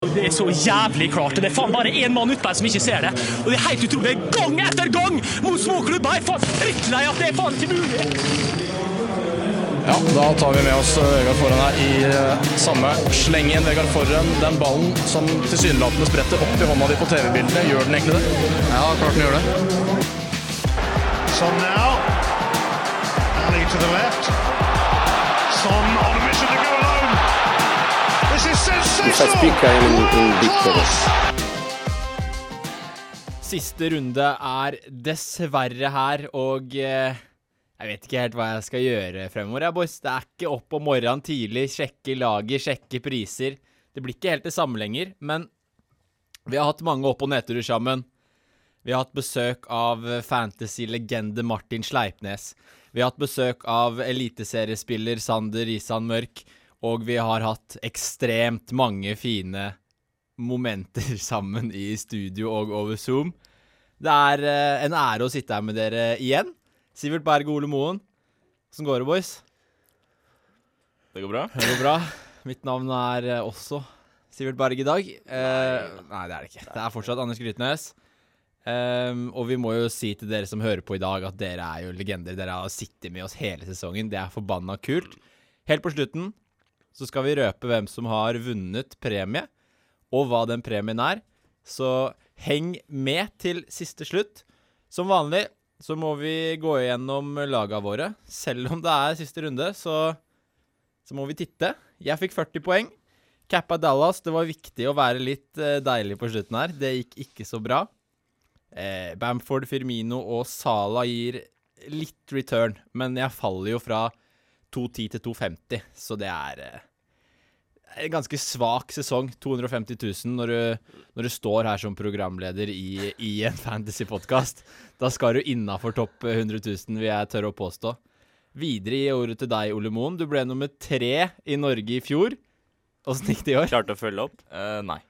Det så jævlig klart, og det faen bare en mann ute som ikke ser det. Og det helt utrolig, gang etter gang mot små klubber. Jeg faen fryktelig at det faen ikke mulig. Ja, da tar vi med oss Vegard Forhen her i samme slengen. Vegard Forhen, den ballen som tilsynelatende spretter opp i hånda di på TV-bildene, gjør den egentlig det? Ja, klart den gjør det. Son now. Ali to the left. Son on a mission to go alone. This is sensational. If I speak, I am in big trouble. Siste runde dessverre her, og jeg vet ikke helt hva jeg skal gjøre fremover. Boys. Det ikke opp om morgenen tidlig, sjekke lager, sjekke priser. Det blir ikke helt det samme lenger, men vi har hatt mange opp- og nedturer sammen. Vi har hatt besøk av fantasy-legende Martin Sleipnes. Vi har hatt besøk av eliteseriespiller Sander Risan Mørk, og vi har hatt ekstremt mange fine momenter sammen i studio og over Zoom. Det en ære å sitte her med dere igjen. Sivert Berg og Ole Moen. Hvordan går det, boys? Det går bra. Det går bra. Mitt navn også Sivert Berg i dag. Nei, det det ikke. Det fortsatt Anders Grytnes. Og vi må jo si til dere som hører på i dag at dere jo legender. Dere har sittet med oss hele sesongen. Det forbanna kult. Helt på slutten så skal vi røpe hvem som har vunnet premie, og hva den premien Så heng med til siste slutt. Som vanlig så må vi gå igjennom laga våre. Selv om det siste runde, så må vi titte. Jeg fikk 40 poeng. Kappa Dallas, det var viktig å være litt deilig på slutten her. Det gikk ikke så bra. Bamford, Firmino og Salah gir litt return, men jeg faller jo fra 2,10 til 2,50, så det en ganske svak sesong, 250 000, når du står her som programleder i en fantasy-podcast. Da skal du innenfor topp 100 000, vil jeg tørre å påstå. Videre i ordet til deg, Ole Moen. Du ble nummer 3 i Norge i fjor. Hvordan gikk det i år? Klarte å følge opp? Nei.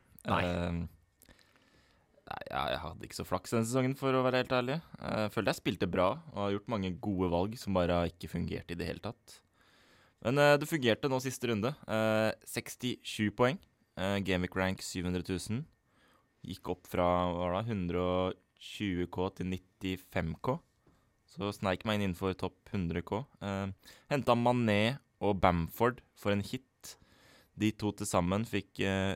Jeg hadde ikke så flaks denne sesongen, for å være helt ærlig. Jeg følte jeg spilte bra, og har gjort mange gode valg som bare ikke fungerte i det hele tatt. Men det fungerte nå siste runde. 67 poeng. Gameweek rank 700 000. Gikk opp fra 120k til 95k. Så sneik meg inn innenfor topp 100k. Hentet Mané og Bamford for en hit. De to til sammen fikk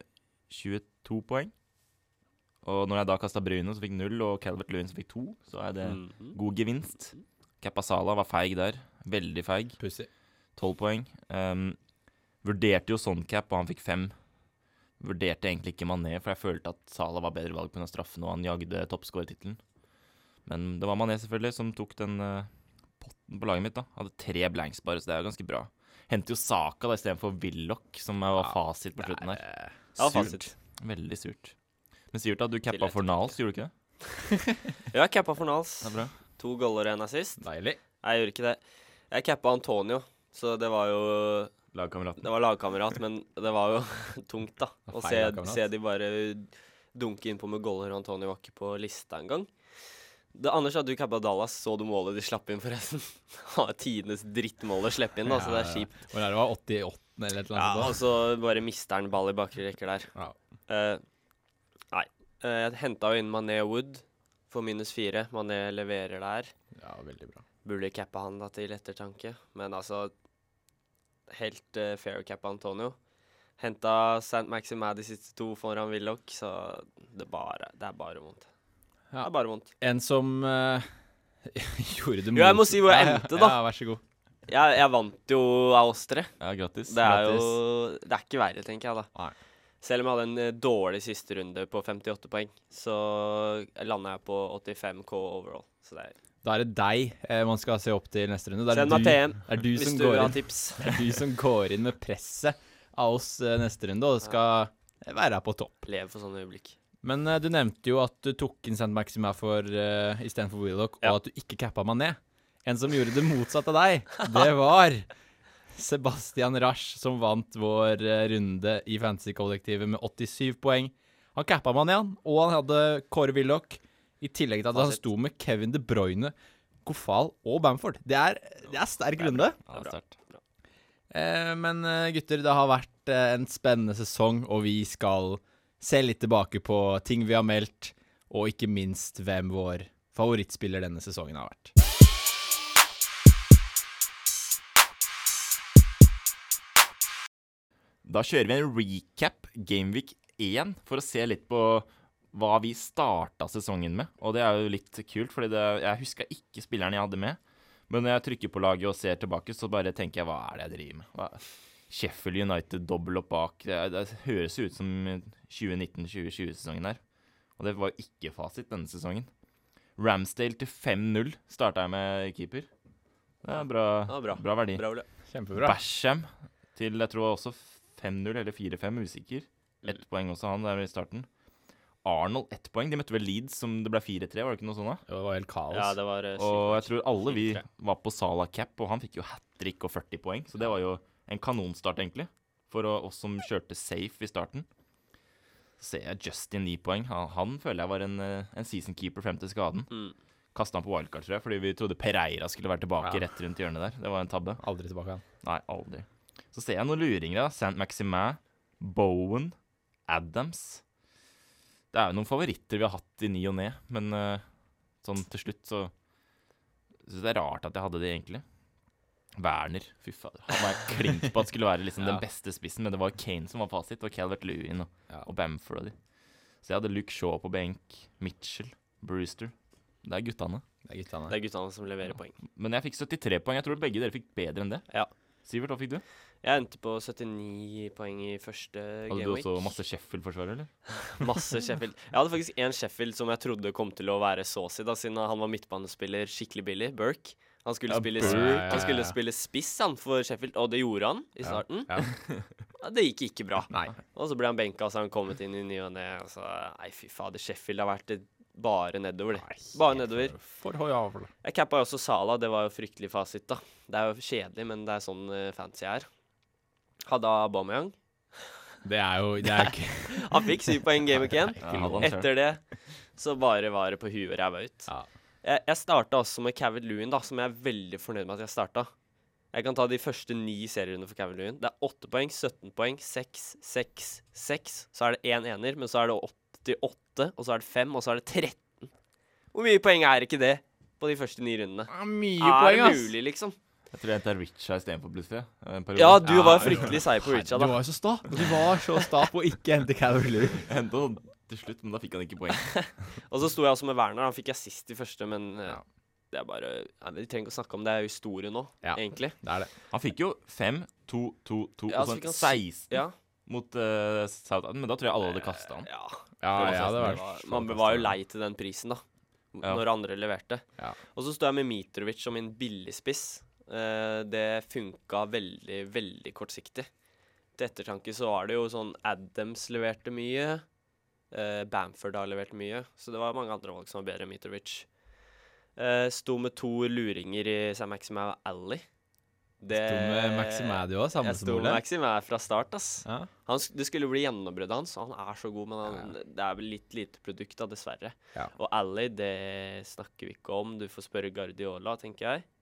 22 poeng. Og når jeg da kastet Bruno, så fikk 0, og Calvert-Lewin så fikk 2, så det god gevinst. Kepa Salah var feig der. Veldig feig. Pussy. 12 poeng. Vurderte jo sånn cap, og han fikk 5. Vurderte egentlig ikke Mané, for jeg følte at Salah var bedre valg på denne straffen, og han jagde toppscorer-titelen. Men det var Mané selvfølgelig som tok den potten på laget mitt da. Hadde 3 blanks bare, så det jo ganske bra. Hentet jo Saka da, i stedet for Willoch, som var fasit på slutten her. Ja, surt. Veldig surt. Men Sivert da, du kappa for Nals, gjorde du ikke det? Ja, jeg kappa for Nals. Det bra. 2 goller og 1 assist. Deilig. Jeg gjorde ikke det. Jeg kappa Antonio, så det var jo Lagkameraten. Det var lagkamerat, men det var jo tungt da. Å se de bare dunke inn på med goller, og Antonio var ikke på lista en gang. Anders, at du kappa Dallas, så du målet de slapp inn forresten. Tidenes drittmål å slippe inn da, så det kjipt. Og det var 88 eller et eller annet. Ja, og så bare mister han ball i bakre rekker der. Ja. Nei, jeg hentet jo inn Mané Wood for -4. Mané leverer der. Ja, veldig bra. Burde kappa han da til ettertanke, men altså helt fair cappa Antonio. Hentet St. Maximad de siste 2 foran Willoch, så det bare vondt. Ja. Det bare vondt. En som gjorde det mot. Jo, jeg må si hvor jeg endte da. Ja, vær så god. Jeg vant jo av oss 3. Ja, grattis. Det det ikke verre, tenker jeg da. Nei. Selv om jeg hadde en dårlig siste runde på 58 poeng, så landet jeg på 85k overall. Så Da det deg man skal se opp til neste runde. Send meg PM hvis du har tips. Det du som går inn med presset av oss neste runde, og skal være på topp. Lev for sånne øyeblikk. Men du nevnte jo at du tok inn St. Maxima i stedet for Willoch, og at du ikke kappa Mané. En som gjorde det motsatt av deg, det var Sebastian Rasch, som vant vår runde i Fantasy-kollektivet med 87 poeng. Han kappa Mané, og han hadde Kåre Willoch, i tillegg til at han sto med Kevin De Bruyne, Kofal og Bamford. Det sterk runde. Ja, det sterkt. Men gutter, det har vært en spennende sesong, og vi skal se litt tilbake på ting vi har meldt, og ikke minst hvem vår favorittspiller denne sesongen har vært. Da kjører vi en recap Gameweek 1 for å se litt på hva vi startet sesongen med. Og det er jo litt kult, fordi jeg husker ikke spillerne jeg hadde med. Men når jeg trykker på laget og ser tilbake, så bare tenker jeg, hva er det jeg driver med? Sheffield United dobbelt opp bak. Det høres ut som 2019-2020-sesongen her. Og det var jo ikke fasit denne sesongen. Ramsdale til 5-0 startet jeg med keeper. Det er bra verdi. Kjempebra. Basham til, jeg tror også 5-0 eller 4-5, usikker. 1 poeng også han der i starten. Arnold 1 poeng. De møtte vel Leeds som det ble 4-3, var det ikke noe sånt da? Det var helt kaos. Ja, det var og jeg tror alle vi var på Salah cap, og han fikk jo hat-trick og 40 poeng. Så det var jo en kanonstart egentlig, for oss som kjørte safe i starten. Så ser jeg Justin 9 poeng. Han føler jeg var en season keeper frem til skaden. Kastet han på wildcard, tror jeg, fordi vi trodde Pereira skulle være tilbake rett rundt hjørnet der. Det var en tabbe. Aldri tilbake han. Nei, aldri. Så ser jeg noen luringer da. Saint-Maximin, Bowen, Adams. Det er jo noen favoritter vi har hatt i ny og ne, men sånn til slutt så synes det er rart at jeg hadde det egentlig. Werner, fy fader. Han var klink på at skulle være liksom den beste spissen, men det var Kane som var fasit, og Calvert-Lewin og Bamford og de. Så jeg hadde Luke Shaw på benk, Mitchell, Brewster. Det er guttene. Det er guttene som leverer poeng. Men jeg fikk 73 poeng. Jeg tror begge dere fikk bedre enn det. Ja. Sivert, hva fikk du? Jeg endte på 79 poeng i første Gameweek. Hadde du også masse Sheffield-forsvarer, eller? Masse Sheffield. Jeg hadde faktisk en Sheffield som jeg trodde kom til å være såsig, da, siden han var midtbanespiller skikkelig billig, Burke. Han skulle spille spiss han for Sheffield, og det gjorde han i starten. Ja, det gikk ikke bra. Nei. Og så ble han benka, så han kommet inn i ny og ne. Og så, nei, fy fader, Sheffield har vært bare nedover. Bare nedover. For høyavl. Jeg kappa jo også Salah, det var jo fryktelig fasit, da. Det er jo kjedelig, men det er sånn fancy er. Hadde Aubameyang. Det er ikke... Han fikk 7 poeng Game Week 1. Etter det så bare var det på huet og ræva ut. Ja. Jeg startet også med Calvert-Lewin, da, som jeg er veldig fornøyd med at jeg startet. Jeg kan ta de første 9 serierunde for Calvert-Lewin. Det er 8 poeng, 17 poeng, 6, 6, 6. Så er det 1 ener, men så er det 88, og så er det 5, og så er det 13. Hvor mye poeng er ikke det på de første 9 rundene? Mye poeng, ass. Er det mulig, liksom? Jeg tror jeg hentet Richa i stedet for plutselig. Ja, du var fryktelig seig på Richa, da. Du var jo så sta. Du var så sta på å ikke hente Calvert-Lewin. Jeg hentet sånn til slutt, men da fikk han ikke poeng. Og så sto jeg også med Werner. Han fikk jeg sist i første, men det er bare... Vi trenger ikke å snakke om det. Det er jo historie nå, egentlig. Det er det. Han fikk jo 5, 2, 2, 2, og sånn 16 mot Southampton, men da tror jeg alle hadde kastet han. Man var jo lei til den prisen, da, når andre leverte. Og så stod jeg med Mitrovic som en billigspiss. Det funket veldig, veldig kortsiktig. Til ettertanke så var det jo sånn Adams leverte mye, Bamford har levert mye, så det var mange andre valg som var bedre enn Mitrovic. Sto med 2 luringer i Saint-Maximin og Alley. Sto med Maximin du også, samme som Ole? Jeg sto med Maximin fra start, ass. Ja. Det skulle bli gjennombruddet hans, og han er så god, men det er vel litt lite produkt da, dessverre. Ja. Og Alley, det snakker vi ikke om. Du får spørre Guardiola, tenker jeg.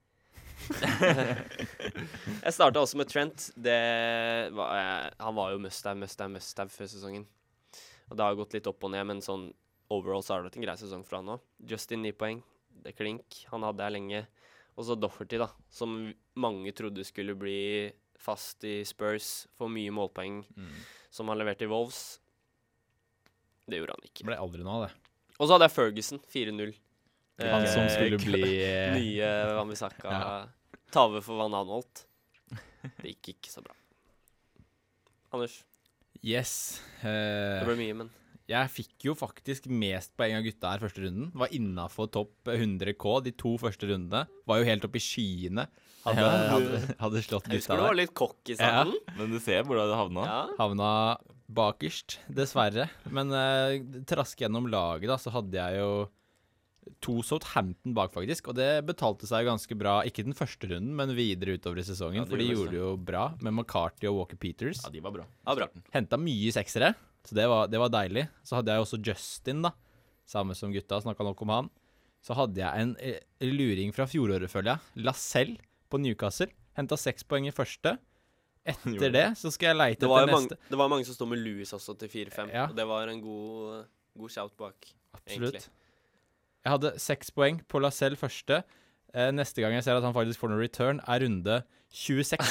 Jeg startet også med Trent. Han var jo must-have før sesongen. Og det har gått litt opp og ned, men sånn overall så har det vært en grei sesong for han nå. Justin 9 poeng, det er klink. Han hadde jeg lenge. Og så Doherty, da, som mange trodde skulle bli fast i Spurs, for mye målpoeng, som han leverte i Wolves. Det gjorde han ikke. Det ble aldri noe av det. Og så hadde jeg Ferguson, 4-0. Han som skulle bli nye Wan-Bissaka Tave for Van Aanholt. Det gikk ikke så bra. Anders? Yes. Det ble mye, men jeg fikk jo faktisk mest poeng av gutta her første runden. Var innenfor topp 100K de 2 første rundene. Var jo helt oppe i skyene. Hadde slått gutta der. Jeg husker du var litt kokk i starten. Men du ser hvor det havna. Havna bakerst, dessverre. Men trask gjennom laget da, så hadde jeg jo 2 Southampton bak faktisk, og det betalte seg ganske bra, ikke den første runden, men videre utover i sesongen, for de gjorde det jo bra, med McCarthy og Walker Peters. Ja, de var bra. Hentet mye 6'ere, så det var deilig. Så hadde jeg også Justin da, samme som gutta, snakket nok om han. Så hadde jeg en luring fra fjoråret, føler jeg, Lascelles på Newcastle, hentet 6 poeng i første, Etter det så skal jeg leite Det var, etter neste. det var mange som stod med Lewis også til 4-5. Ja. Og det var en god shout bak, Absolutt. egentlig. Jeg hadde 6 poeng på Lascelles første. Neste gang jeg ser at han faktisk får noen return, er runde 26.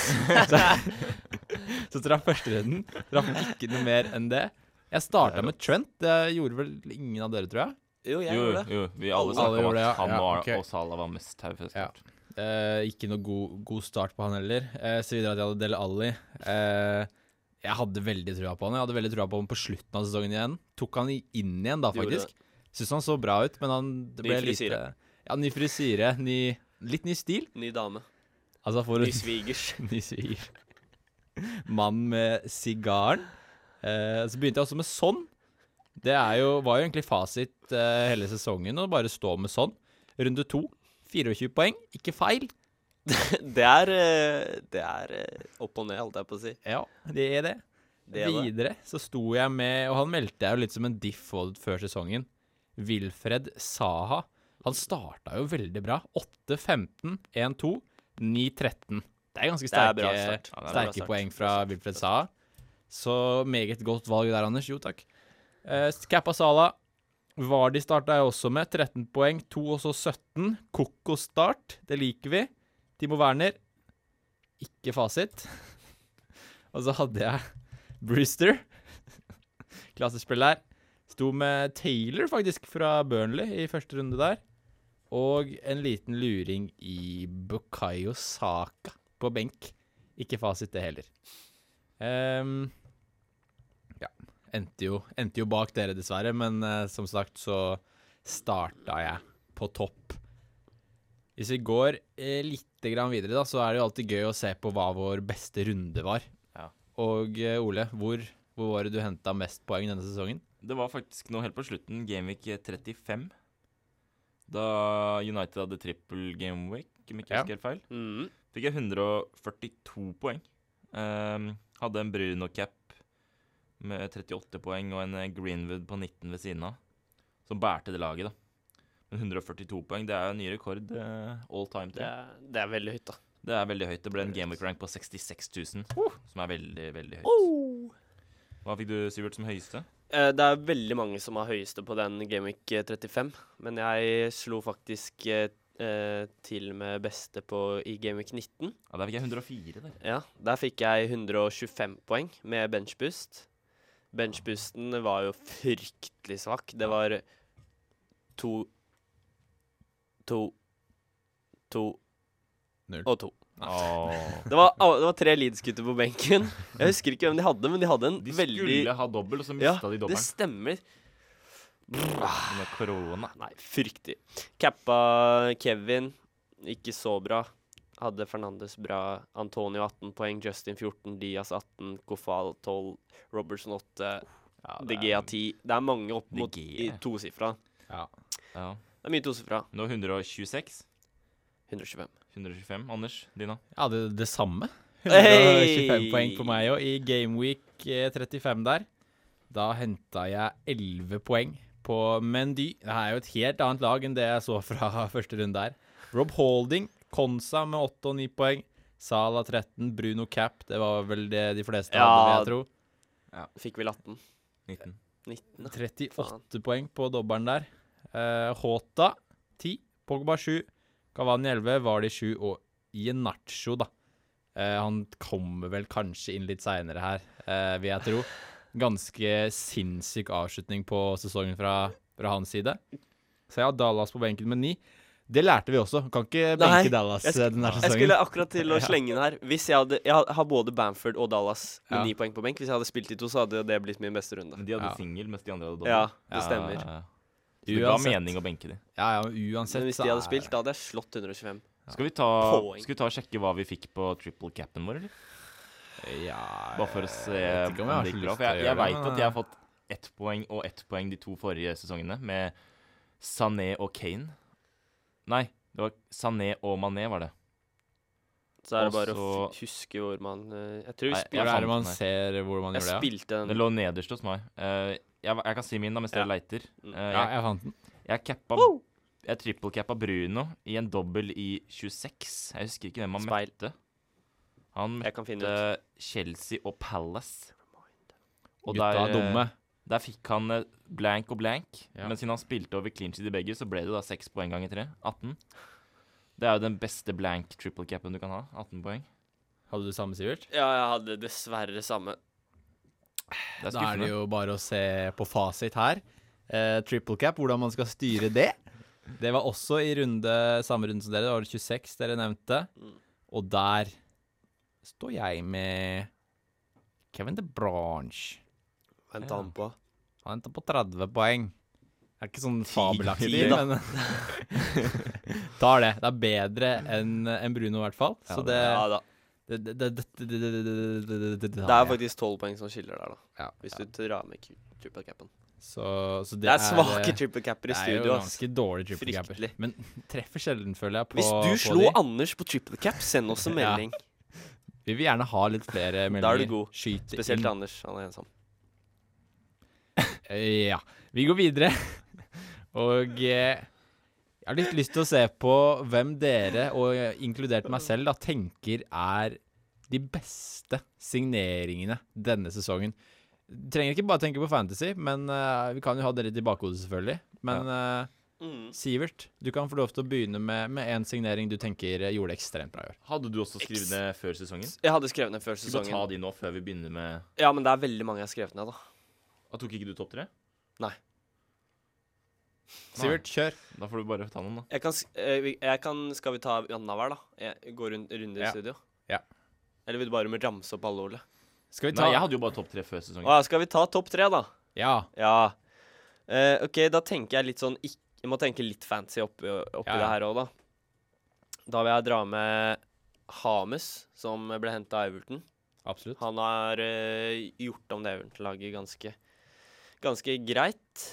så traff første runden. Traff ikke noe mer enn det. Jeg startet med Trent. Det gjorde vel ingen av dere, tror jeg. Jo, jeg gjorde det. Jo, vi alle Alle snakket om gjorde det, at han ja. var, Ok. og Salah var mest her før Ja. start. Ikke noe god start på han heller. Så videre at jeg hadde Dele Alli. Jeg hadde veldig trua på han. Jeg hadde veldig trua på han på slutten av sesongen igjen. Tok han inn igjen da, Du gjorde faktisk. Synes han så bra ut, men det ble Ny frisyre. lite... Ja, ny frisyre. Litt ny stil. Ny dame. Altså for Ny svigers. ny sviger. Mann med sigaren. Så begynte jeg også med sånn. Det var jo egentlig fasit hele sesongen å bare stå med sånn. Runde 2, 24 poeng. Ikke feil. Det er opp og ned, holdt jeg på å si. Ja, det er det. Det er det. Videre så sto jeg med, og han meldte jeg jo litt som en diff før sesongen, Wilfred Zaha. Han starta jo veldig bra. 8-15, 1-2, 9-13. Det er ganske Det er bra sterke, start. Ja, det er bra sterke start. poeng fra Wilfred Zaha. Så meget godt valg der, Anders. Jo, takk. Kappa Salah. Vardy starta jeg også med. 13 poeng, 2 og så 17. Koko-start, det liker vi. Timo Werner. Ikke fasit. Og så hadde jeg Brewster. Klassespiller. Sto med Taylor, faktisk, fra Burnley i første runde der. Og en liten luring i Bukayo Saka på benk. Ikke fasit det heller. Ja, endte jo bak dere dessverre, men som sagt så starta jeg på topp. Hvis vi går litt grann videre da, så er det jo alltid gøy å se på hva vår beste runde var. Ja. Og Ole, hvor var det du hentet mest poeng denne sesongen? Det var faktisk nå helt på slutten, Gameweek 35. Da United hadde triple Gameweek, om ikke jeg husker helt feil. Mm. Fikk jeg 142 poeng. Hadde en Bruno-cap med 38 poeng og en Greenwood på 19 ved siden av, som bærte det laget da. Men 142 poeng, det er jo en ny rekord all time. Det er veldig høyt, da. Det er veldig høyt. Det ble en Gameweek rank på 66 000, som er veldig, veldig høyt. Hva fikk du, Sivert, som høyeste? Det er veldig mange som har høyeste på den Gameweek 35, men jeg slo faktisk til med beste i Gameweek 19. Ja, der fikk jeg 104 der. Ja, der fikk jeg 125 poeng med benchboost. Benchboosten var jo fryktelig svak. Det var 2 Null. og 2. Det var 3 Leeds-gutter på benken. Jeg husker ikke hvem de hadde, men de hadde en De veldig... skulle ha dobbel, og så mistet de det dobbelen. stemmer. Med korona. Nei, fryktelig. Kappa Kevin, ikke så bra. Hadde Fernandes bra. Antonio 18 poeng, Justin 14, Diaz 18, Kofal 12, Robertson 8, De Gea 10. Det er mange opp mot i tosifra. Ja. Ja. Det er mye tosifra. Nå 126. 125. 125. Anders, dina? Ja, det samme. Hey! 125 poeng på meg, og i Gameweek 35 der, da hentet jeg 11 poeng på Mendy. Det er jo et helt annet lag enn det jeg så fra første runde der. Rob Holding, Konsa med 8 og 9 poeng. Salah 13, Bruno Cap, det var vel det de fleste hadde, vil jeg tro. Fikk vel 18. 19. 19. 38 poeng på dobbelen der. Håta 10, Pogba 7, Cavani 11, Vardy 7 og Iheanacho da. Han kommer vel kanskje inn litt senere her, vil jeg tro. Ganske sinnssyk avslutning på sesongen fra hans side. Så jeg har Dallas på benken med 9. Det lærte vi også. Kan ikke benke Dallas denne sesongen. Jeg skulle akkurat til å slenge inn her. Hvis jeg har både Bamford og Dallas med 9 poeng på benk. Hvis jeg hadde spilt de to, så hadde det blitt min beste runde. Men de hadde single, mens de andre hadde dobbel. Ja, det stemmer. Så det ga mening å benke de. Ja, uansett. Men hvis de hadde spilt, da hadde jeg slått 125. Skal vi ta og sjekke hva vi fikk på triple capen vår, eller? Ja, Bare for å se jeg vet ikke om jeg har om det gikk så bra. lyst For til å jeg gjøre vet det, at jeg har fått 1 poeng og 1 poeng de 2 forrige sesongene, med Sané og Kane. Nei, det var Sané og Mané, var det. Så er det bare Også- å huske hvor man Jeg tror Nei, jeg, Hvor er det fant man den her. ser hvor man gjør det? spilte Det den. lå nederst hos meg. Jeg kan si min da, mens dere leiter. Ja, jeg fant den. Jeg triple-cappa Bruno i en dobbel i 26. Jeg husker ikke hvem han Speil. møtte. Han Jeg kan finne møtte Chelsea og Palace. Og Gutta er dumme. Der fikk han blank og blank. Ja. Men siden han spilte over clean sheet i begge, så ble det da 6 poeng ganger 3. 18. Det er jo den beste blank triple capen du kan ha. 18 poeng. Hadde du samme, Sivert? Ja, jeg hadde dessverre samme. Det er Da er det skuffende. jo bare å se på fasit her. Triple cap, hvordan man skal styre det. Det var også i samme runde som dere. Det var det 26 dere nevnte. Og der står jeg med Kevin De Bruyne. Vent han på. Han endte på 30 poeng. Det er ikke sånn fabelaktig, 10 da. men tar det. Det er bedre enn Bruno i hvert fall. Så det Ja da. det Det er faktisk 12 poeng som skiller der, da. Ja, Hvis du drar med triple capen. Så Det er svake triple capper i Det er jo studio, ass. ganske dårlig triple capper. Fryktelig. Men treffer sjelden, føler jeg, på Hvis du på slo de. Anders på triple cap, send oss en Ja. melding. Vi vil gjerne ha litt flere meldinger. Da er du god. Skyte Spesielt inn. Anders. Han er ensom. Ja. Vi går videre. Og jeg har litt lyst til å se på hvem dere, og inkludert meg selv, da, tenker er de beste signeringene denne sesongen. Du trenger ikke bare tenke på fantasy, men vi kan jo ha dere i bakhodet, selvfølgelig. Men Sivert, du kan få lov til å begynne med en signering du tenker gjorde ekstremt bra i år. Hadde du også skrevet ned før sesongen? Jeg hadde skrevet ned før Skal vi bare ta sesongen. de nå før vi begynner med Ja, men det er veldig mange jeg har skrevet ned, da. Tok ikke du topp 3? Nei. Sivert, kjør. Da får du bare ta noen, da. Jeg kan Skal vi ta annenhver, da? Jeg går rundt runde i Ja. studio. Ja. Eller vil du bare ramse opp alle, Ole? Skal vi ta Nei, jeg hadde jo bare topp 3 før sesongen. Skal vi ta topp 3, da? Ja. Ja. OK, da tenker jeg litt sånn Jeg må tenke litt fancy oppi Ja. det her òg, da. Da vil jeg dra med Hames, som ble henta av Everton. Absolutt. Han har gjort om det Everton-laget ganske greit.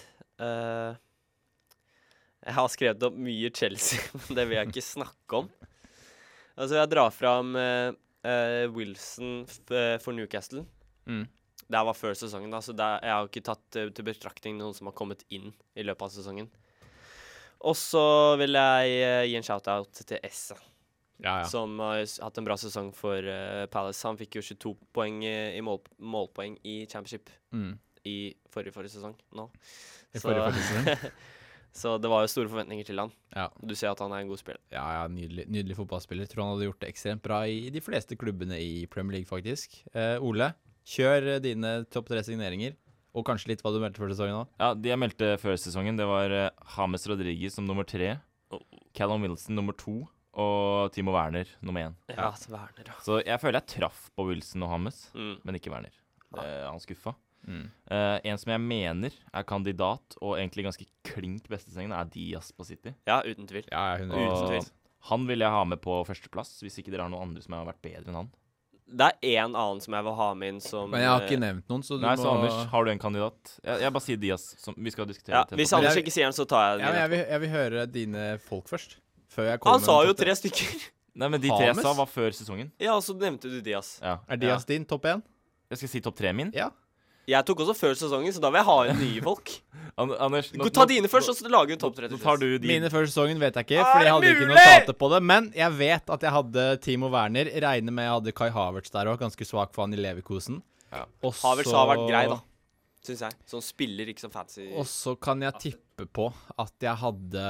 Jeg har skrevet opp mye Chelsea, men det vil jeg ikke snakke om. Altså, jeg drar fram Wilson for Newcastle. Det var før sesongen, da, så jeg har ikke tatt til betraktning noen som har kommet inn i løpet av sesongen. Og så vil jeg gi en shout-out til Esse, som har hatt en bra sesong for Palace. Han fikk jo 22 poeng i målpoeng i Championship i forrige sesong nå. Forrige sesong. Så det var jo store forventninger til han. Ja. Du ser at han er en god spiller. Ja, nydelig fotballspiller. Tror han hadde gjort det ekstremt bra i de fleste klubbene i Premier League, faktisk. Ole, kjør dine topp 3 signeringer. Og kanskje litt hva du meldte før sesongen også. Ja, de jeg meldte før sesongen, det var James Rodriguez som nummer 3, Callum Wilson nummer 2 og Timo Werner nummer 1. Ja, Werner, ja. Så jeg føler jeg traff på Wilson og James, men ikke Werner. Han skuffa. En som jeg mener er kandidat, og egentlig ganske klink beste sesongen, er Diaz på City. Ja, uten tvil. Ja, Og han vil jeg ha med på førsteplass, hvis ikke dere har noen andre som har vært bedre enn han. Det er en annen som jeg vil ha med inn som Men jeg har ikke nevnt noen, så du Nei, må... så Anders, har du en kandidat? Jeg bare sier Diaz, som vi skal diskutere. Ja, hvis Anders ikke sier den, så tar jeg den. Ja, men jeg vil høre dine folk først. Før jeg kommer Han sa med jo topp 3 stykker. Nei, men de 3 James? sa var før sesongen. Ja, og så nevnte du Diaz. Ja. Er Diaz din topp 1? Jeg skal si topp 3 min. Ja. Jeg tok også før sesongen, så da vil jeg ha inn nye folk. Anders, Ta dine først, og så lager vi topp 3 Nå til tar slutt. du de. Mine før sesongen vet jeg ikke, fordi jeg hadde ikke noe data på det. Men jeg vet at jeg hadde Timo Werner. Regner med jeg hadde Kai Havertz der også. Ganske svak for han i Leverkusen. Ja. Havertz har vært grei, da. Synes jeg. Som spiller, ikke som fancy. Og så kan jeg tippe på at jeg hadde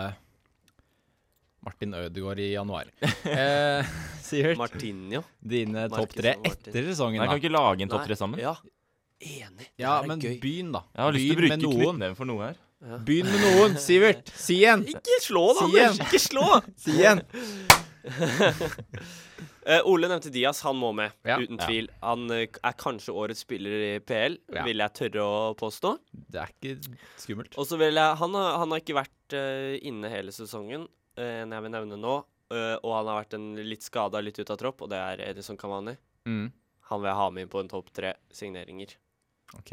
Martin Ødegaard i januar. Sivert, Martinho. dine topp Marcus 3 og Martin. etter sesongen, Nei, kan da. vi ikke lage en topp Nei. 3 sammen? Ja. Enig. Det Ja, er men gøy. begynn, da. Jeg har lyst til å Begynn med bruke noen. knyttneven for noe her. Begynn med noen. Sivert, si en! Ikke slå, da, Si Anders! igjen. Ikke slå! Si en! Ole nevnte Diaz. Han må med, Ja. uten tvil. Han er kanskje årets spiller i PL, Ja. vil jeg tørre å påstå. Det er ikke skummelt. Og så vil jeg Han har ikke vært inne hele sesongen, jeg vil nevne nå. Og han har vært litt skada, litt ut av tropp, og det er Edison Cavani. Han vil jeg ha med inn på en topp 3 signeringer. Ok.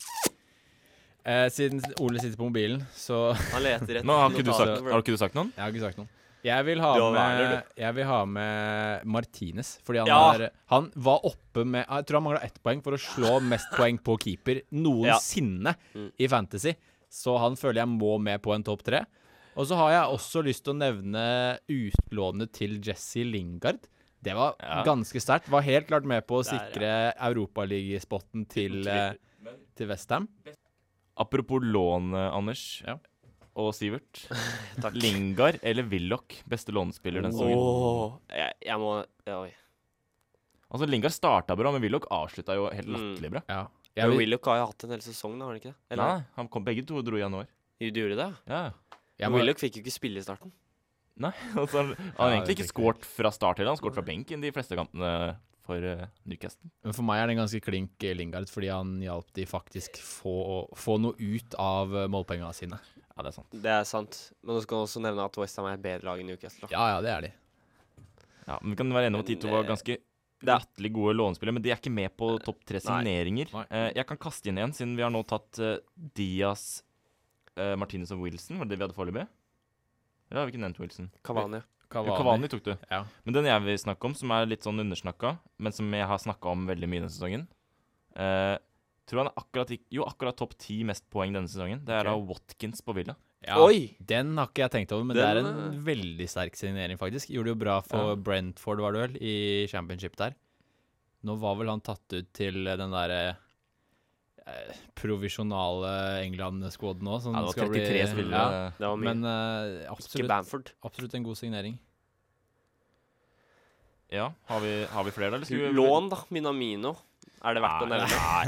Siden Ole sitter på mobilen, så Han leter etter Nå har ikke notatene, har ikke du sagt noen? Jeg har ikke sagt noen. Jeg vil ha Du har med, Werner, jeg vil ha med Martinez, fordi Ja. han var oppe med Jeg tror han mangla 1 poeng for å slå mest poeng på keeper noensinne i Fantasy. Så han føler jeg må med på en topp 3. Og så har jeg også lyst til å nevne utlånet til Jesse Lingard. Det var ganske sterkt. Var helt klart med på å sikre Europaliga-spotten til West Ham. Apropos lån, Anders og Sivert. Lingard eller Willoch, beste lånespiller den sesongen? Jeg må Oi. Altså, Lingard starta bra, men Willoch avslutta jo helt latterlig bra. Ja. Willoch har jo hatt en hel sesong, da, har han ikke det? Nei, begge to dro i januar. Du gjorde det? Ja. Willoch fikk jo ikke spille i starten. Nei, altså, han har egentlig ikke skåret fra start til. Han har skåret fra benken de fleste kampene for Newcastle. Men for meg det ganske klink Lingard, fordi han hjalp de faktisk få noe ut av målpengene sine. Ja, det er sant. Det er sant. Men du skal også nevne at West Ham er et bedre lag enn Newcastle. Ja, det er de. Ja, men vi kan være enige om at de to var ganske latterlig gode lånespillere, men de er ikke med på topp 3 signeringer. Jeg kan kaste inn en, siden vi har nå tatt Diaz, Martinez og Wilson. Var det det vi hadde foreløpig? Eller har vi ikke nevnt Wilson? Cavani tok du. Ja. Men den jeg vil snakke om, som er litt sånn undersnakka, men som jeg har snakka om veldig mye denne sesongen, tror han akkurat topp 10 mest poeng denne sesongen. Det er da Watkins på Villa. Ja, den har ikke jeg tenkt over, men det er en veldig sterk signering faktisk. Gjorde jo bra for Brentford, var det vel, i Championship der. Nå var vel han tatt ut til den der provisjonale England-skåden nå. Det var 33 spillere. Det var mye. Men absolutt en god signering. Ja, har vi flere da? Lån da, Minamino. Er det verdt å nevne?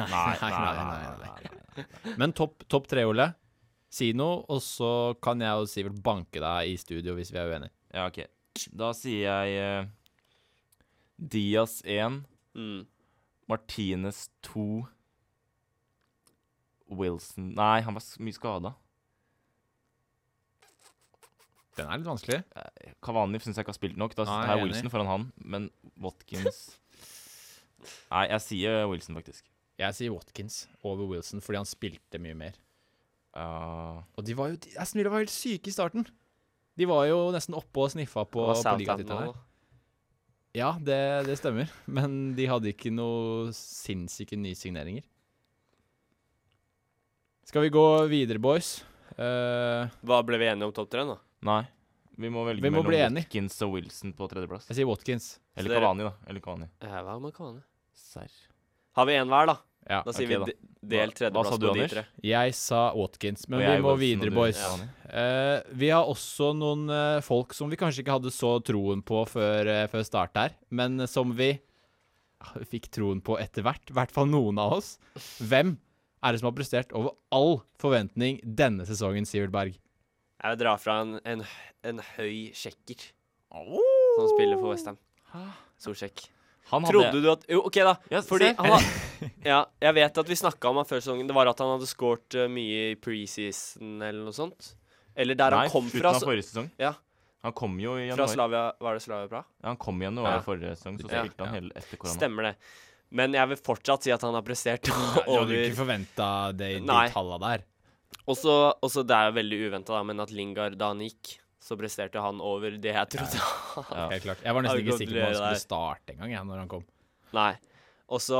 Nei. Men topp 3, Ole. Si noe, og så kan jeg og Sivert banke deg i studio hvis vi er uenige. Ja, ok. Da sier jeg Diaz 1, Martinez 2, Wilson. Nei, han var mye skadet. Den er litt vanskelig. Cavani synes jeg ikke har spilt nok. Da er Wilson foran han, men Watkins... Nei, jeg sier Wilson faktisk. Jeg sier Watkins over Wilson, fordi han spilte mye mer. Og de var jo... Aston Villa var helt syke i starten. De var jo nesten oppe og sniffa på ligatittelen her. Ja, det stemmer. Men de hadde ikke noe sinnssyke nysigneringer. Skal vi gå videre, boys? Hva ble vi enige om topp 3 nå? Nei, vi må velge mellom Watkins og Wilson på 3. plass. Jeg sier Watkins. Eller Cavani da. Hva med Cavani? Serr. Har vi en hver da? Ja. Da sier vi del 3. plass på de 3. Jeg sa Watkins, men vi må videre, boys. Vi har også noen folk som vi kanskje ikke hadde så troen på før start her, men som vi fikk troen på etter hvert, i hvert fall noen av oss. Hvem er det som har prestert over all forventning denne sesongen, Sivert Berg? Jeg vil dra fra en høy sjekker som spiller for West Ham. Solsjekk. Trodde du at... Jo, ok da. Fordi jeg vet at vi snakket om han før sesongen. Det var at han hadde skåret mye i preseason eller noe sånt. Eller der han kom fra... Nei, slutten av forrige sesong. Ja. Han kom jo i januar. Fra Slavia, var det Slavia bra? Ja, han kom i januar forrige sesong, så spilte han hele etter korona. Stemmer det. Men jeg vil fortsatt si at han har prestert over... Du hadde ikke forventet de tallene der. Også det er jo veldig uventet da, men at Lingard, da han gikk, så presterte han over det jeg trodde. Helt klart. Jeg var nesten ikke sikker på at han skulle starte en gang når han kom. Nei. Og så,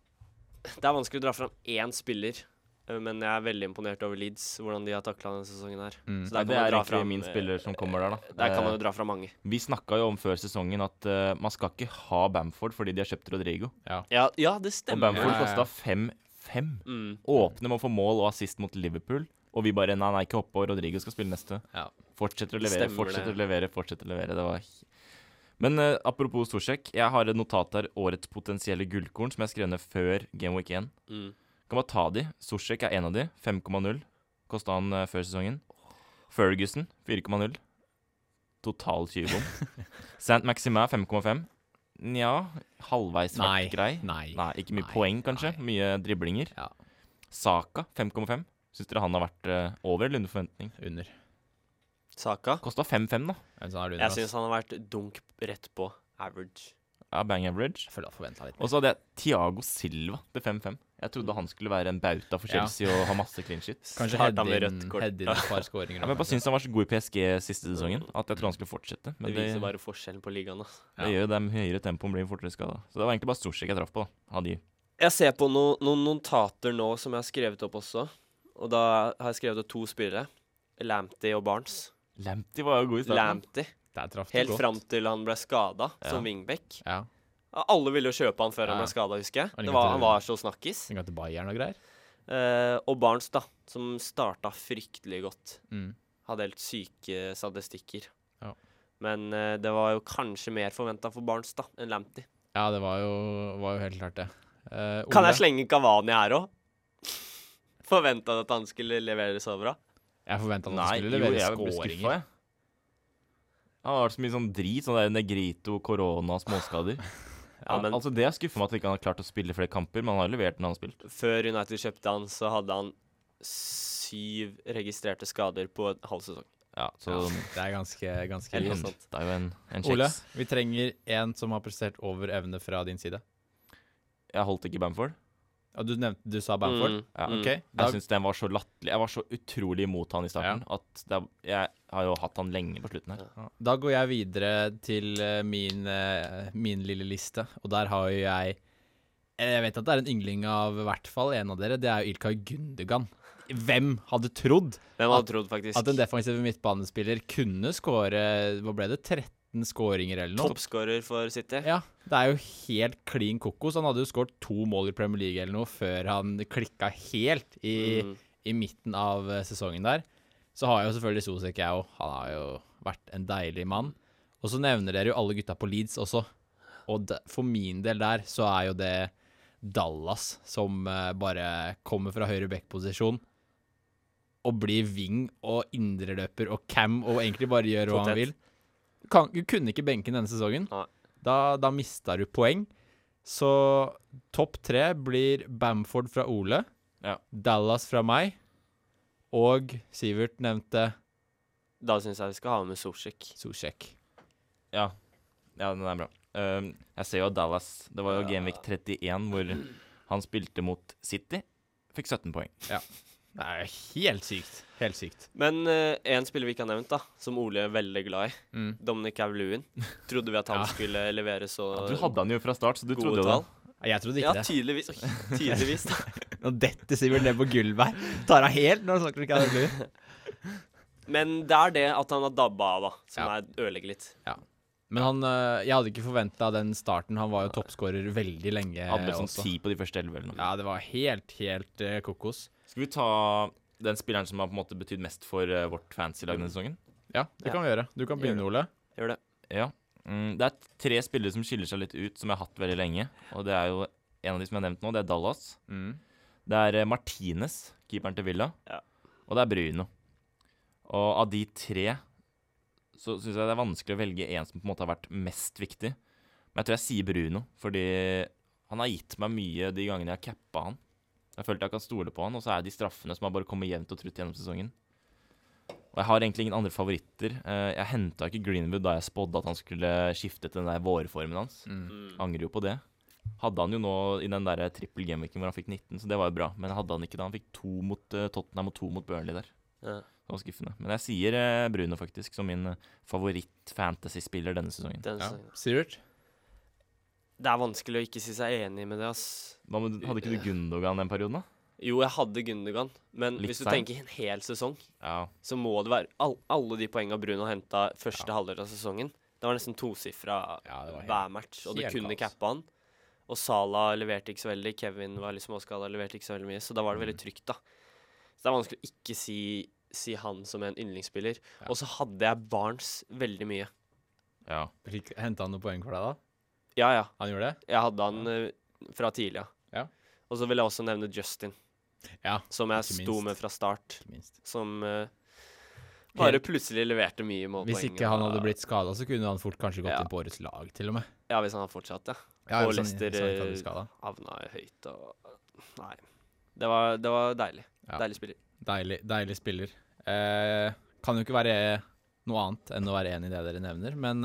det er vanskelig å dra fram én spiller, men jeg er veldig imponert over Leeds, hvordan de har taklet denne sesongen her. Så det er egentlig min spiller som kommer der da. Der kan man jo dra fra mange. Vi snakket jo om før sesongen at man skal ikke ha Bamford fordi de har kjøpt Rodrigo. Ja, det stemmer. Og Bamford kostet 5-5. Åpne med å få mål og assist mot Liverpool. Og vi bare, nei, ikke hoppe, og Rodrigo skal spille neste. Fortsetter å levere, Det var... Men apropos Solskjær, jeg har et notat her, årets potensielle gullkorn, som jeg skrev ned før Game Week 1. Kan bare ta de. Solskjær er en av de, 5,0. Kostet han før sesongen. Ferguson, 4,0. Total 20-bom. Saint Maximin, 5,5. Nja, halvveis vært grei. Nei, ikke mye poeng kanskje, mye driblinger. Saka, 5,5. Synes dere han har vært over eller under forventning? Under. Saka? Kostet 5,5 da. Jeg synes han har vært dunk rett på average. Ja, bang average. Jeg føler jeg forventet litt mer. Og så hadde jeg Thiago Silva til 5,5. Jeg trodde han skulle være en bauta for Chelsea og ha masse clean shit. Kanskje hedde inn et par skåringer. Jeg bare synes han var så god i PSG siste sesongen, at jeg tror han skulle fortsette. Men det viser bare forskjellen på ligaen. Det gjør det, med høyere tempo blir fortere skadet. Så det var egentlig bare Solskjær jeg traff på da. Jeg ser på noen notater nå som jeg har skrevet opp også. Og da har jeg skrevet opp 2 spillere. Lamptey og Barnes. Lamptey var jo god i starten. Lamptey. Der traff det Helt godt. fram til han ble skadet som wingback. Ja. Alle ville jo kjøpe han før han ble skadet, husker jeg. Han var så snakkis. Han til Bayern og greier. Og Barnes da, som startet fryktelig godt. Mm. Hadde helt syke statistikker. Ja. Men det var jo kanskje mer forventet for Barnes da, enn Lamptey. Ja, det var jo helt klart det. Kan jeg slenge Cavani her også? Forventet at han skulle levere så bra? Jeg forventet at han skulle levere jeg ble skåringer. skuffet, jeg. Han har vært så mye sånn drit, sånn der Negrito, korona, småskader. Men altså det skuffer meg at ikke han har klart å spille flere kamper, men han har levert når han har spilt. før United kjøpte han, så hadde han 7 registrerte skader på en halv sesong. Ja, så Det er ganske Helt vilt. sant. det er jo en Ole, kjeks. vi trenger en som har prestert over evne fra din side. Jeg holdt ikke Bamford. Ja, du sa Bamford? Ja. Ok, Jeg synes den var så latterlig. Jeg var så utrolig imot han i starten at jeg har jo hatt han lenge på slutten her. Da går jeg videre til min lille liste, og der har jo jeg vet at det er en yngling av i hvert fall en av dere, det er jo Ilkay Gundogan. Hvem hadde trodd faktisk at en defensiv midtbanespiller kunne skåre, hva ble det, 13 skåringer eller noe? Toppskårer for City? Ja, det er jo helt klin kokos. Han hadde jo skåret 2 mål i Premier League eller noe før han klikket helt i midten av sesongen der. Så har jo selvfølgelig Sosek jeg også. Han har jo vært en deilig mann. Og så nevner dere jo alle gutta på Leeds også. Og for min del der så er jo det Dallas som bare kommer fra høyre back-posisjon og blir wing og indreløper og cam og egentlig bare gjør hva han vil. Du kunne ikke benke denne sesongen. Da mistet du poeng. Så topp 3 blir Bamford fra Ole, Dallas fra meg, og Sivert nevnte Da synes jeg vi skal ha med Sosek. Ja, den er bra. Jeg ser jo Dallas. Det var jo Gameweek 31 hvor han spilte mot City. Fikk 17 poeng. Ja. Det er helt sykt. Men en spiller vi ikke har nevnt da, som Ole er veldig glad i, Dominic Calvert-Lewin. Trodde vi at han skulle levere så Du hadde han jo fra start, så du trodde jo tall. det. Jeg trodde ikke det. Tydeligvis da. Nå detter Sivert ned på gulvet her. Tar han helt når han snakker om Calvert-Lewin. Men det er det at han har dabba av da, som ødelegger litt. Ja. Men jeg hadde ikke forventet den starten. Han var jo toppskårer veldig lenge Han ble sånn også. 10 på de første 11 eller noe. Ja, det var helt kokos. Skal vi ta den spilleren som har på en måte betydd mest for vårt fancy-lag denne sesongen? Ja, det kan vi gjøre. Du kan begynne, Ole. Gjør det. Ja. Det er 3 spillere som skiller seg litt ut, som jeg har hatt veldig lenge. Og det er jo en av de som jeg har nevnt nå, det er Dallas. Det er Martinez, keeperen til Villa. Og det er Bruno. Og av de 3 så synes jeg det er vanskelig å velge en som på en måte har vært mest viktig. Men jeg tror jeg sier Bruno, fordi han har gitt meg mye de gangene jeg har cappa han. Jeg følte jeg kan stole på han, og så er det de straffene som har bare kommet jevnt og trutt gjennom sesongen. Og jeg har egentlig ingen andre favoritter. Jeg hentet ikke Greenwood da jeg spådde at han skulle skifte til den der vårformen hans. Angrer jo på det. Hadde han jo nå i den der triple gameweeken hvor han fikk 19, så det var jo bra. Men hadde han ikke da han fikk 2 mot Tottenham og 2 mot Burnley der. Det var skuffende. Men jeg sier Bruno faktisk som min favoritt-fantasy-spiller denne sesongen. Sivert? Det er vanskelig å ikke si seg enig med det, ass. Hadde ikke du Gundogan den perioden da? Jo, jeg hadde Gundogan, men Litt hvis du feil. tenker en hel sesong, så må det være alle de poengene Bruno hentet første halvdel av sesongen. Det var nesten 2-sifra hver match, og du kunne cappa han. Og Salah leverte ikke så veldig, Kevin var litt småskadet, leverte ikke så veldig mye, så da var det veldig trygt da. Så det er vanskelig å ikke si han som en yndlingsspiller. Og så hadde jeg Barnes veldig mye. Ja. Hentet han noen poeng for deg da? Ja. Han gjorde det? Jeg hadde han fra tidlig, ja. Og så vil jeg også nevne Justin. Ja, som jeg sto med fra start. minst. Som bare plutselig leverte mye målpoeng. Hvis ikke han hadde blitt skadet, så kunne han fort kanskje gått inn på årets lag, til og med. Ja, hvis han hadde fortsatt, og Leicester havna høyt. Nei. Det var deilig. Deilig spiller. Deilig spiller. Kan jo ikke være noe annet enn å være enig i det dere nevner, men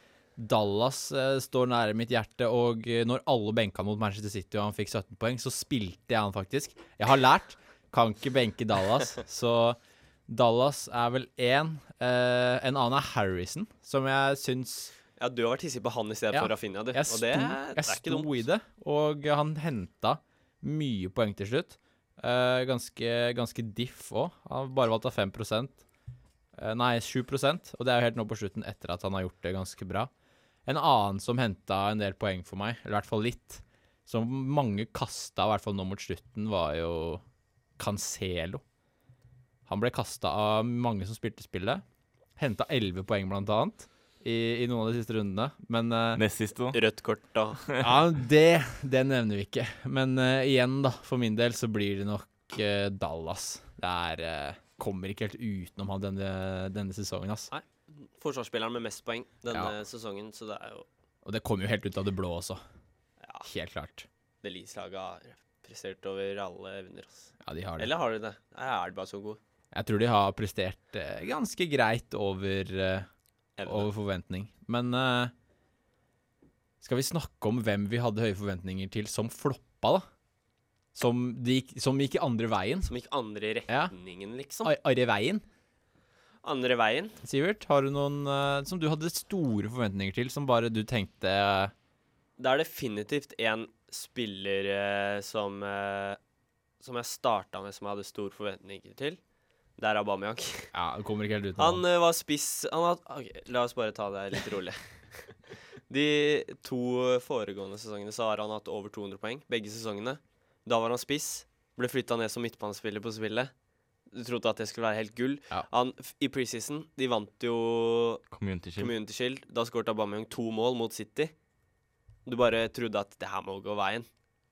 Dallas står nære mitt hjerte, og når alle benka mot Manchester City og han fikk 17 poeng, så spilte jeg han faktisk. Jeg har lært, kan ikke benke Dallas, så Dallas er vel en annen er Harrison, som jeg synes... Ja, du har vært hissig på han i stedet for Rafinha, du. Jeg sto i det, og han hentet mye poeng til slutt. Ganske diff også. Han har bare valgt av 5%. Nei, 7%, og det er jo helt nå på slutten etter at han har gjort det ganske bra. En annen som hentet en del poeng for meg, eller i hvert fall litt, som mange kastet, i hvert fall nå mot slutten, var jo Cancelo. Han ble kastet av mange som spilte spillet. Hentet 11 poeng blant annet i noen av de siste rundene. Men Nest siste da. Rødt kort, da. ja, det nevner vi ikke. Men igjen da, for min del så blir det nok Dallas. Det kommer ikke helt utenom han denne sesongen, ass. Nei. Forsvarsspilleren med mest poeng denne sesongen, så det er jo... Og det kommer jo helt ut av det blå også. Ja. Helt klart. Det Leeds-laget har prestert over alle evner, ass. Ja, de har det. Eller har de det? Nei, er de bare så gode? Jeg tror de har prestert ganske greit over forventning. Men skal vi snakke om hvem vi hadde høye forventninger til som floppa, da? Som gikk andre veien? Som gikk andre retningen, liksom. Andre veien? Andre veien? Sivert, har du noen som du hadde store forventninger til, som bare du tenkte Det er definitivt en spiller som jeg startet med, som jeg hadde store forventninger til. Det er Aubameyang. Ja, det kommer ikke helt ut. Han var spiss. Ok, la oss bare ta det litt rolig. De 2 foregående sesongene så har han hatt over 200 poeng, begge sesongene. Da var han spiss, ble flyttet ned som midtbanespiller på spillet. Du trodde at det skulle være helt gull. Ja. I preseason, de vant jo Community Shield. Da skåret Aubameyang 2 mål mot City. Du bare trodde at det her må gå veien.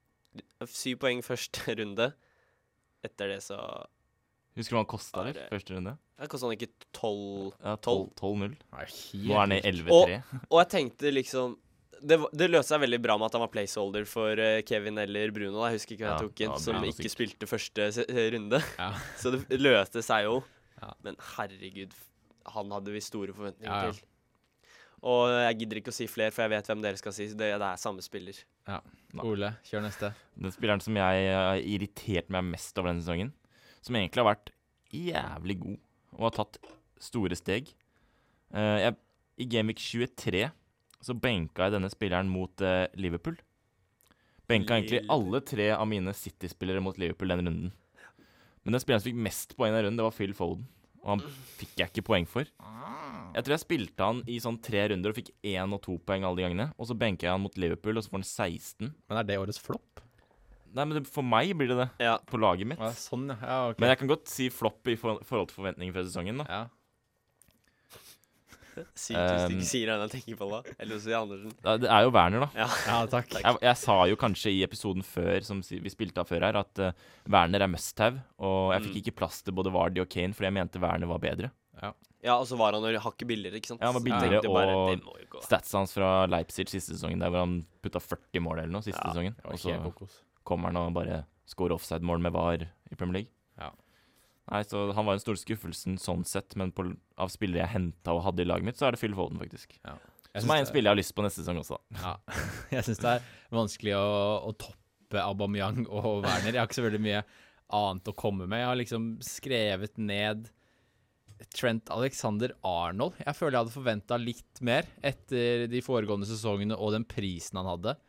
7 poeng første runde. Etter det så... Husker du hva han kostet der, første runde? Det kostet han ikke 12... Ja, 12-0. Nei, Nå er han i 11-3. Og jeg tenkte liksom... Det løste seg veldig bra med at han var placeholder for Kevin eller Bruno. Jeg husker ikke hva jeg tok inn, som ikke spilte første runde. Ja. Så det løste seg jo. Ja. Men herregud, han hadde vi store forventninger til. Og jeg gidder ikke å si flere, for jeg vet hvem dere skal si. Det er samme spiller. Ja. Ole, kjør neste. Den spilleren som jeg har irritert meg mest over denne sesongen, som egentlig har vært jævlig god og har tatt store steg. I Gameweek 23 så benka jeg denne spilleren mot Liverpool. Benka egentlig alle 3 av mine City-spillere mot Liverpool den runden. Men den spilleren som fikk mest poeng den runden, det var Phil Foden. Og han fikk jeg ikke poeng for. Jeg tror jeg spilte han i sånn 3 runder og fikk 1 og 2 poeng alle de gangene. Og så benka jeg han mot Liverpool, og så får han 16. Men er det årets flopp? Nei, men for meg blir det på laget mitt. Ja, sånn, ja. Ja, okay. Men jeg kan godt si flopp i forhold til forventninger fra sesongen, da. Ja. Sykt hvis du ikke sier det jeg tenker på da. Eller så sier Andersen. Det er jo Werner, da. Ja, takk. Jeg sa jo kanskje i episoden før, som vi spilte av før her, at Werner er must-have. Og jeg fikk ikke plass til både Vardy og Kane, fordi jeg mente Werner var bedre. Ja, og så var han hakket billigere, ikke sant? Ja, han var billigere, og statsen hans fra Leipzig siste sesongen, der hvor han puttet 40 mål eller noe siste sesongen. Og så kommer han og bare scorer offside-mål med VAR i Premier League. Ja. Nei, så han var en stor skuffelsen sånn sett, men av spillere jeg hentet og hadde i laget mitt, så er det Phil Foden, faktisk. Ja. Som er en spiller jeg har lyst på neste sesong også. Ja. Jeg synes det er vanskelig å toppe Aubameyang og Werner. Jeg har ikke så veldig mye annet å komme med. Jeg har liksom skrevet ned Trent Alexander-Arnold. Jeg føler jeg hadde forventet litt mer etter de foregående sesongene og den prisen han hadde.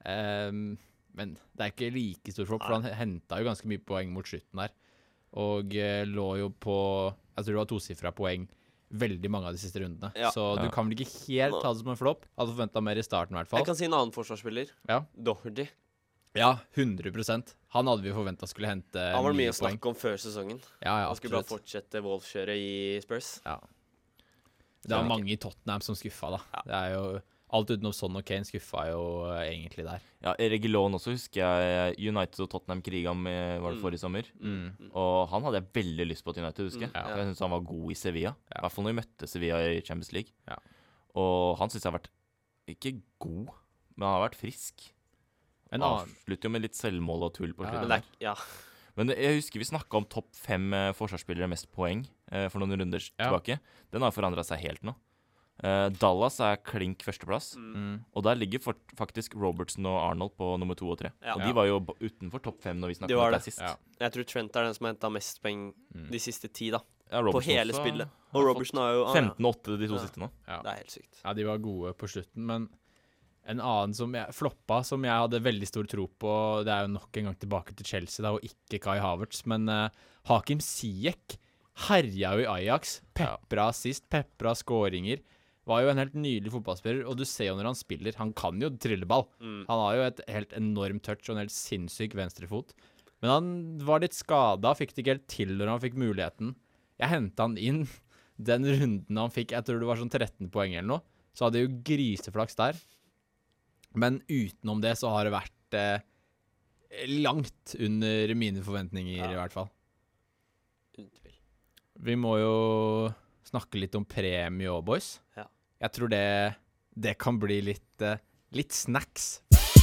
Men det er ikke like stor flopp, for han hentet jo ganske mye poeng mot slutten der. Og lå jo på, jeg tror det var 2-sifret poeng veldig mange av de siste rundene. Ja. Så du kan vel ikke helt ta det som en flopp. Hadde forventet mer i starten i hvert fall. Jeg kan si en annen forsvarsspiller. Ja. Doherty. Ja, 100%. Han hadde vi forventet skulle hente mye poeng. Han var mye å snakke om før sesongen. Ja, han skulle bare fortsette Wolf-kjøret i Spurs. Ja. Det var mange i Tottenham som skuffa da. Ja. Det er jo... Alt utenom Son og Kane skuffa jo egentlig der. Ja, Reguilón også husker jeg United og Tottenham kriget om var det forrige sommer. Og han hadde jeg veldig lyst på til United, husker jeg. Jeg synes han var god i Sevilla. I hvert fall når vi møtte Sevilla i Champions League. Ja. Og han synes jeg har vært, ikke god, men han har vært frisk. Han avslutter jo med litt selvmål og tull på slutten. Men jeg husker vi snakket om topp 5 forsvarsspillere mest poeng for noen runder tilbake. Den har forandret seg helt nå. Dallas er klink førsteplass, og der ligger faktisk Robertson og Arnold på nummer 2 og 3. Ja. Og de var jo utenfor topp 5 når vi snakket om det sist. Ja. Jeg tror Trent er den som har hentet mest poeng de siste 10 da. Ja, på hele spillet. Og Robertson har jo 15-8 de 2 siste nå. Ja. Det er helt sykt. Ja, de var gode på slutten, men en annen som floppa, som jeg hadde veldig stor tro på, det er jo nok en gang tilbake til Chelsea da, og ikke Kai Havertz, men Hakim Ziyech herja jo i Ajax. Pepra assist, pepra skåringer. Var jo en helt nydelig fotballspiller, og du ser jo når han spiller, han kan jo trilleball. Han har jo et helt enormt touch og en helt sinnssyk venstrefot. Men han var litt skadet, fikk det ikke helt til når han fikk muligheten. Jeg hentet han inn den runden han fikk, jeg tror det var sånn 13 poeng eller noe, så hadde jo griseflaks der. Men utenom det så har det vært langt under mine forventninger i hvert fall. Vi må jo snakke litt om premie også, boys. Ja. Jeg tror det kan bli litt snacks.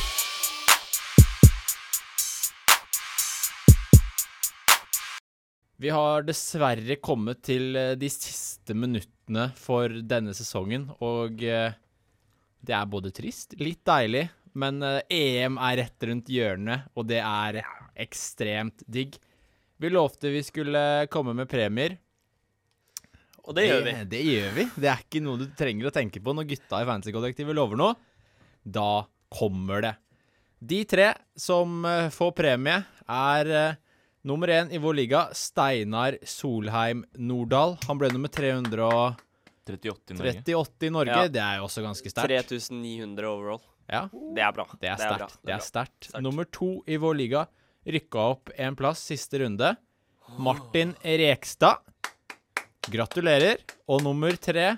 Vi har dessverre kommet til de siste minuttene for denne sesongen, og det er både trist, litt deilig, men EM er rett rundt hjørnet, og det er ekstremt digg. Vi lovte vi skulle komme med premier. Og det gjør vi. Det gjør vi. Det er ikke noe du trenger å tenke på når gutta i Fantasy-kollektivet lover noe. Da kommer det. De 3 som får premie er nummer 1 i vår liga, Steinar Solheim Nordahl. Han ble nummer 338 i Norge. Ja. Det er jo også ganske sterkt. 3900 overall. Ja. Det er bra. Det er sterkt. Nummer 2 i vår liga rykka opp en plass siste runde. Martin Rekstad. Gratulerer. Og nummer 3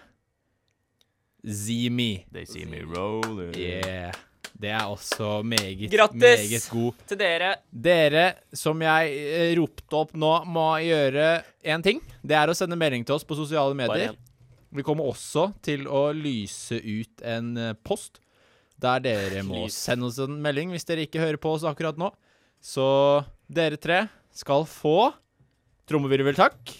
Zimi. They see me rolling. Yeah. Det er også meget god. Til dere. Dere som jeg ropte opp nå må gjøre en ting. Det er å sende melding til oss på sosiale medier. Vi kommer også til å lyse ut en post der dere må sende oss en melding hvis dere ikke hører på oss akkurat nå. Så dere 3 skal få trommevirvel, takk.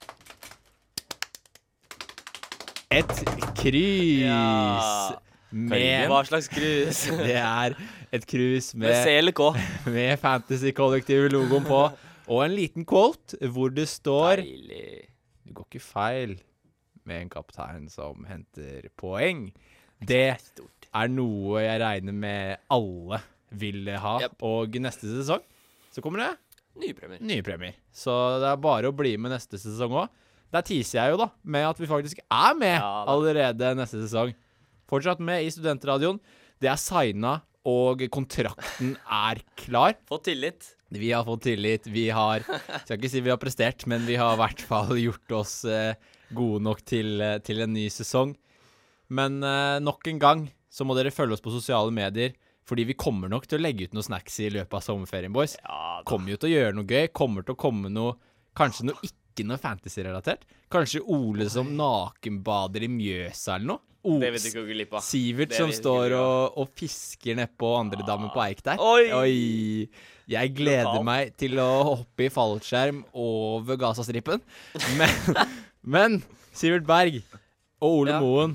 Et krus med... Hva slags krus? Det er et krus med C eller K. Med Fantasy-kollektiv-logoen på. Og en liten quote hvor det står... Deilig. Det går ikke feil med en kaptein som henter poeng. Det er noe jeg regner med alle vil ha. Yep. Og neste sesong så kommer det nye premier. Så det er bare å bli med neste sesong også. Der teaser jeg jo da, med at vi faktisk er med allerede neste sesong. Fortsatt med i Studentradioen. Det er signet, og kontrakten er klar. Fått tillit. Vi har fått tillit. Vi har, skal ikke si vi har prestert, men vi har i hvert fall gjort oss gode nok til en ny sesong. Men nok en gang så må dere følge oss på sosiale medier, fordi vi kommer nok til å legge ut noen snacks i løpet av sommerferien, boys. Kommer jo til å gjøre noe gøy, kommer til å komme noe, kanskje noe ikke noe fantasy-relatert. Kanskje Ole som nakenbader i Mjøsa eller noe. Det vet du ikke å gå lipp av. Sivert som står og fisker ned på andre dammen på Eik der. Oi! Jeg gleder meg til å hoppe i fallskjerm over Gazastripen. Men Sivert Berg og Ole Moen,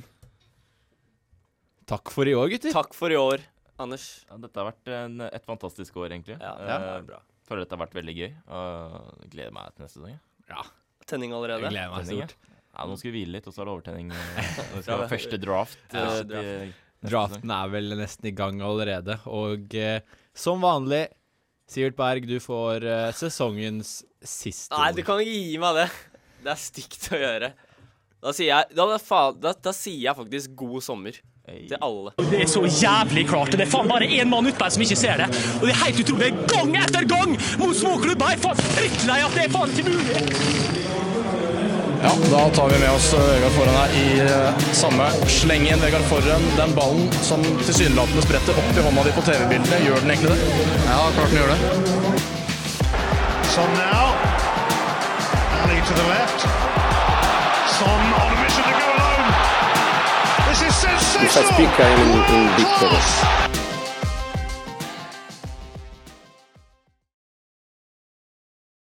takk for i år, gutter. Takk for i år, Anders. Ja, dette har vært et fantastisk år, egentlig. Ja, det er bra. Føler dette har vært veldig gøy, og gleder meg til neste sesong. Ja. Tenning allerede. Jeg gleder meg stort. Ja, nå skal vi hvile litt, og så er det overtenning. Nå skal det første draft. Draften er vel nesten i gang allerede, og som vanlig, Sivert Berg, du får sesongens siste ord. Nei, du kan ikke gi meg det. Det er stygt å gjøre. Da sier jeg faktisk god sommer. Til alle. Det er så jævlig klart, og det er faen bare en mann ute som ikke ser det. Og det er helt utrolig, gang etter gang mot små klubber. Jeg er faen fryktelig at det er faen ikke mulig. Ja, da tar vi med oss Vegard Forhen her i samme sleng igjen. Vegard Forhen, den ballen som tilsynelatende spretter opp i hånda di på TV-bildene, gjør den egentlig det? Ja, klart den gjør det. Son now. Ali to the left. Son on a mission to go alone. This is sensational. If I speak, I am in big trouble.